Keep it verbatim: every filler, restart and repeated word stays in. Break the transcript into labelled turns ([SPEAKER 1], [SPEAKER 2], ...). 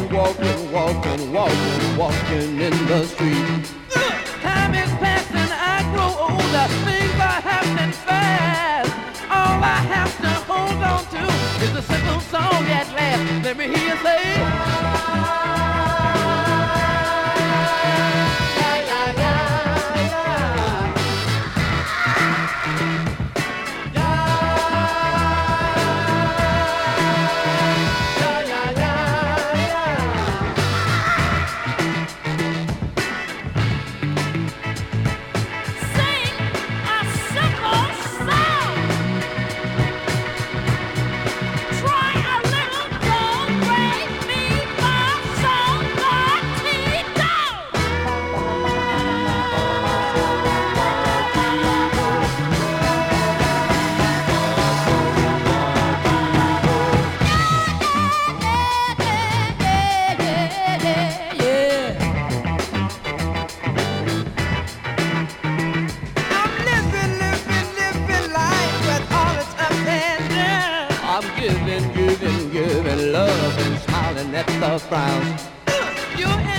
[SPEAKER 1] walking, walking, walking, walking in the street. Time is passing, I grow older, things are happening fast. All I have to hold on to is a simple song at last. Let me hear you say. Giving, giving, giving love and smiling at the frowns. You're